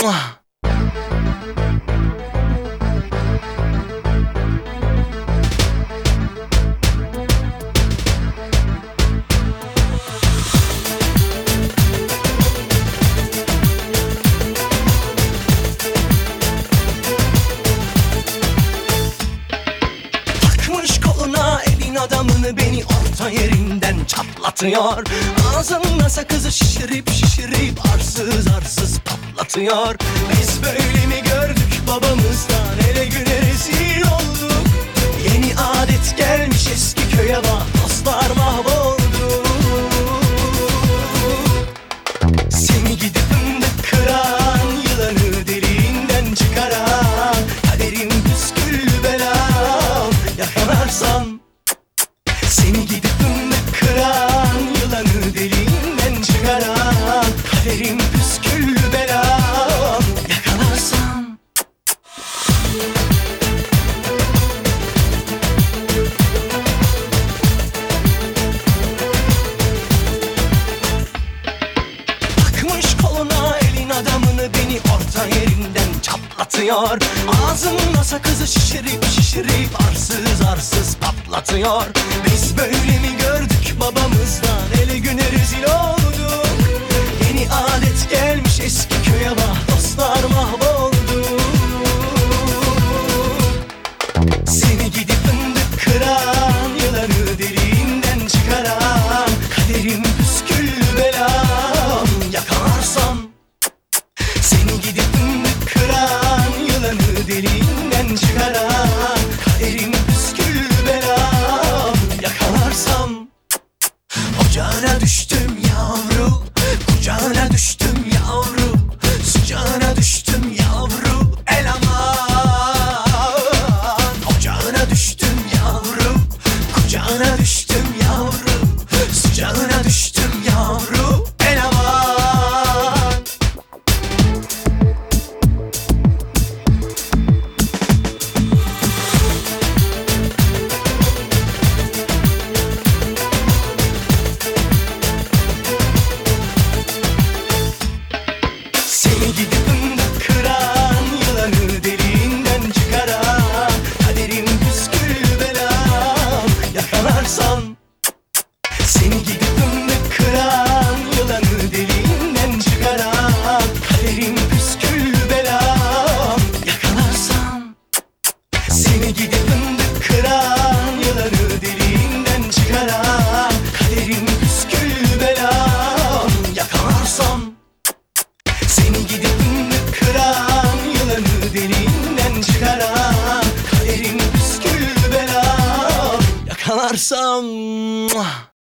Takmış koluna elin adamını, beni orta yerinden çatlatıyor. Ağzında sakızı şişirip arsız arsız patlatıyor. Biz böyle mi gördük babamızdan, ele güne rezil olduk. Yeni adet gelmiş eski köye, bak dostlar mahvoldu. Seni gidip fındık kıran, yılanı deliğinden çıkaran, kaderim püsküllü belam yakalarsam. Seni gidip fındık kıran, yılanı deliğinden çıkaran, kaderim püsküllü belam yakalarsam. Takmış koluna elin adamını, beni orta yerinden çatlatıyor. Ağzında sakızı şişirip arsız arsız patlatıyor. Biz böyle mi gördük babamızdan, ele güne rezil olduk. Yeni adet gelmiş eski köye, bak dostlar mahvoldu. Seni gidip fındık kıran, yılanı deliğinden çıkaran, kaderim püsküllü belam yakalarsam. Seni gidip fındık kıran, yılanı deliğinden çıkaran, kaderim püsküllü belam yakalarsam. Ocağına düştüm yavru, kucağına düştüm yavru, sıcağına düştüm yavru, el aman. Ocağına düştüm yavru, kucağına düştüm yavru, sıcağına düştüm yavru, el aman. Seni gidip fındık kıran, yılanı deliğinden çıkaran, kaderim püsküllü belam yakalarsam. Seni gidip fındık kıran, yılanı deliğinden çıkaran, kaderim püsküllü belam yakalarsam. Seni gidip fındık kıran, yılanı deliğinden çıkaran, kaderim püsküllü belam yakalarsam. Seni gidip fındık kıran, yılanı deliğinden çıkaran, kaderim püsküllü belam yakalarsam.